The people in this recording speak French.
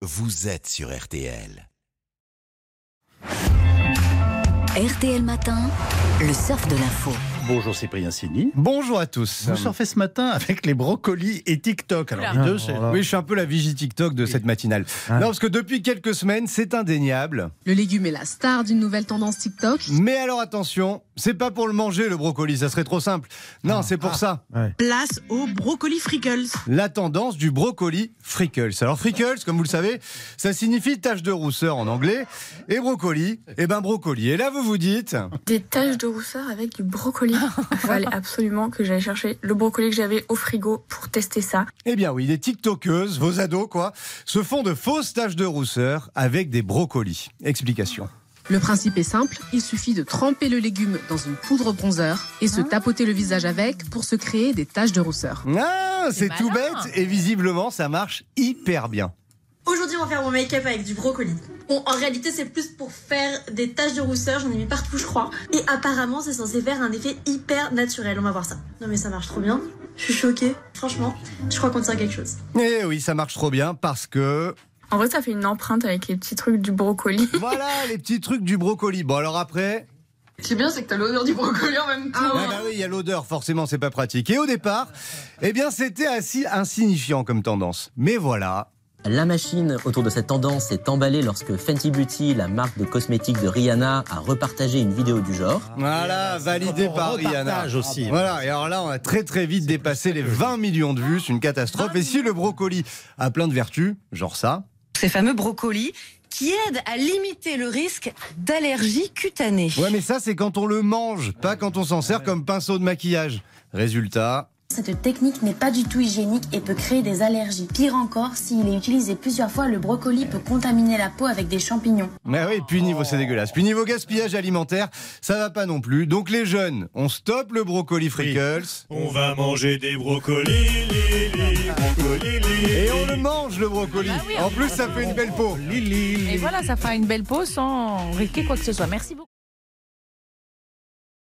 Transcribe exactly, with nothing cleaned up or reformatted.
vous êtes sur R T L. R T L Matin, le surf de l'info. Bonjour Cyprien Sini. Bonjour à tous. Vous surfez ce matin avec les brocolis et TikTok. Alors, les deux, c'est... Oui, je suis un peu la vigie TikTok de cette matinale. Ah. Non, parce que depuis quelques semaines, c'est indéniable. Le légume est la star d'une nouvelle tendance TikTok. Mais alors attention, c'est pas pour le manger le brocoli, ça serait trop simple. Non, c'est pour ça. Place au brocoli frickles. La tendance du brocoli frickles. Alors frickles, comme vous le savez, ça signifie tache de rousseur en anglais. Et brocoli, eh ben brocoli. Et là, vous vous dites... Des taches de rousseur avec du brocoli. Il fallait absolument que j'aille chercher le brocoli que j'avais au frigo pour tester ça. Eh bien oui, les tiktokeuses, vos ados quoi, se font de fausses taches de rousseur avec des brocolis. Explication. Le principe est simple, il suffit de tremper le légume dans une poudre bronzer et se tapoter le visage avec pour se créer des taches de rousseur. Ah, c'est tout bête et visiblement ça marche hyper bien. Aujourd'hui, on va faire mon make-up avec du brocoli. Bon, en réalité, c'est plus pour faire des taches de rousseur. J'en ai mis partout, je crois. Et apparemment, c'est censé faire un effet hyper naturel. On va voir ça. Non, mais ça marche trop bien. Je suis choquée. Franchement, je crois qu'on tient quelque chose. Eh oui, ça marche trop bien parce que... En vrai, ça fait une empreinte avec les petits trucs du brocoli. Voilà, les petits trucs du brocoli. Bon, alors après... Ce qui est bien, c'est que t'as l'odeur du brocoli en même temps. Ah bah oui, il y a l'odeur, forcément, c'est pas pratique. Et au départ, eh bien, c'était assez insignifiant comme tendance. Mais voilà... La machine autour de cette tendance s'est emballée lorsque Fenty Beauty, la marque de cosmétiques de Rihanna, a repartagé une vidéo du genre. Voilà, validé par Rihanna. Aussi. Voilà, et alors là, on a très très vite dépassé les vingt millions de vues, c'est une catastrophe. Et si le brocoli a plein de vertus, genre ça... Ces fameux brocolis qui aident à limiter le risque d'allergie cutanée. Ouais, mais ça, c'est quand on le mange, pas quand on s'en sert comme pinceau de maquillage. Résultat... Cette technique n'est pas du tout hygiénique et peut créer des allergies. Pire encore, s'il est utilisé plusieurs fois, le brocoli peut contaminer la peau avec des champignons. Mais oui, puis niveau c'est dégueulasse. Puis niveau gaspillage alimentaire, ça va pas non plus. Donc les jeunes, on stoppe le brocoli frickles. On va manger des brocolis, li, li, brocolis, li, et on le mange le brocoli. Ah oui, en plus, ça fait une belle peau. Et voilà, ça fera une belle peau sans risquer quoi que ce soit. Merci beaucoup.